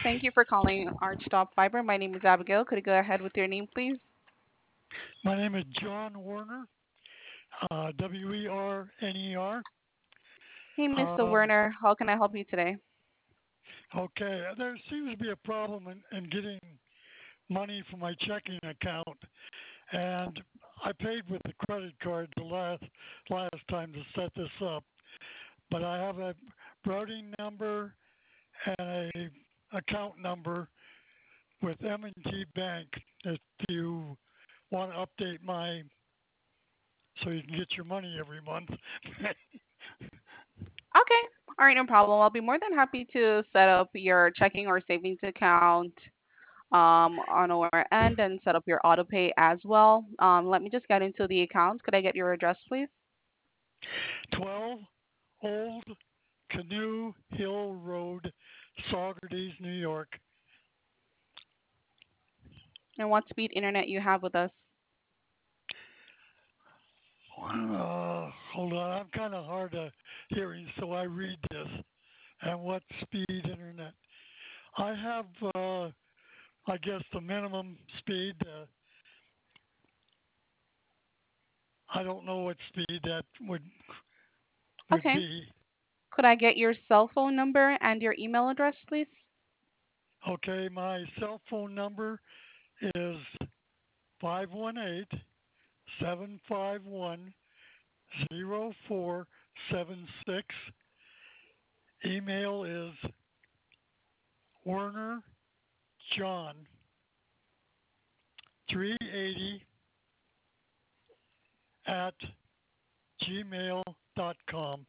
Thank you for calling Archtop Fiber. My name is Abigail. Could you go ahead with your name, please? My name is John Werner, Werner. Hey, Mr. Um, Werner, how can I help you today? okay, there seems to be a problem in getting money from my checking account, and I paid with a credit card the last time to set this up, but I have a routing number and a account number with M&T Bank. If you want to update my so you can get your money every month. Okay, all right, no problem. I'll be more than happy to set up your checking or savings account on our end and set up your auto pay as well. Let me just get into the account. Could I get your address, please? 12 Old Canoe Hill Road, Saugerties, New York. And what speed internet you have with us? Hold on, I'm kind of hard of hearing, so I read this. And what speed internet? I have, I guess, the minimum speed. I don't know what speed that would Okay. be. Could I get your cell phone number and your email address, please? Okay, my cell phone number is 518-751-0476. Email is Werner John 380 at gmail.com.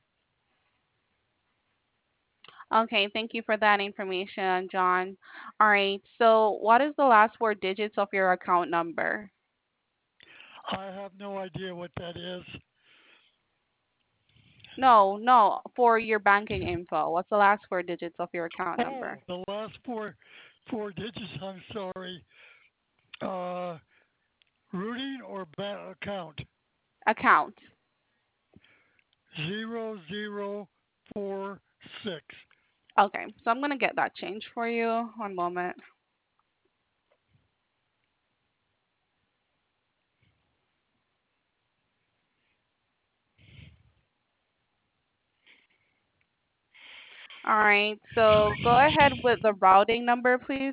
Okay, thank you for that information, John. All right, so what is the last four digits of your account number? I have no idea what that is. No, no, for your banking info. What's the last four digits of your account number? Oh, the last four digits. I'm sorry. Uh, routing or account? Account. 0046. Okay, so I'm gonna get that changed for you. One moment. All right, so go ahead with the routing number, please.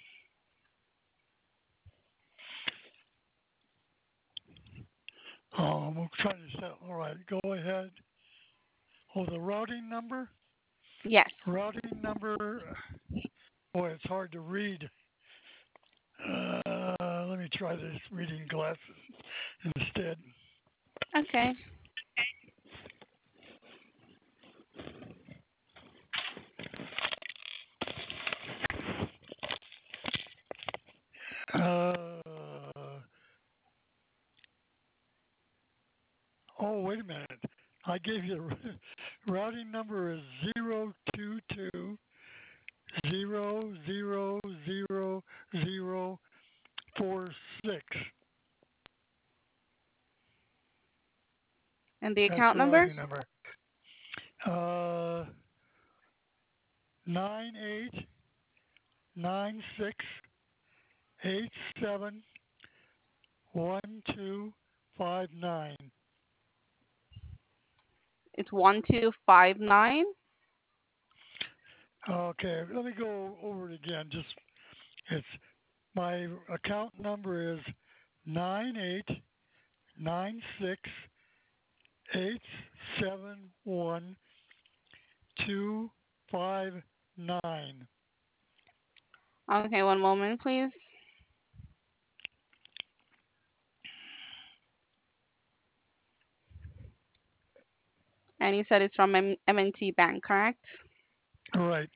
I'm trying to set. All right, go ahead. Oh, the routing number. Yes. Routing number. Boy, it's hard to read. Let me try this reading glasses instead. Okay. Uh, oh, wait a minute. I gave you the routing number is 022000046. And the That's account the number? routing number. Uh, 9896871259. It's 1259. Okay, let me go over it again. Just it's my account number is 9896871259. Okay, one moment, please. And you said it's from M&T Bank, correct? Right.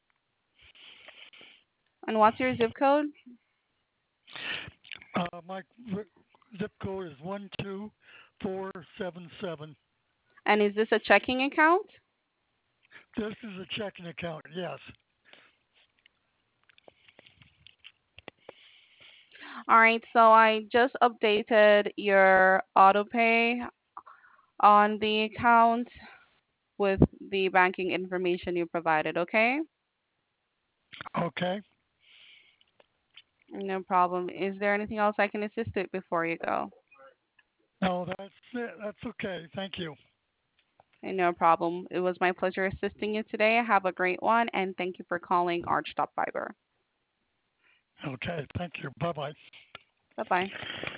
And what's your zip code? My zip code is 12477. And is this a checking account? This is a checking account, yes. All right, so I just updated your auto pay on the account with the banking information you provided, okay? Okay. No problem. Is there anything else I can assist with before you go? No, that's it. That's okay. Thank you. No problem. It was my pleasure assisting you today. Have a great one, and thank you for calling Archtop Fiber. Okay. Thank you. Bye bye. Bye bye.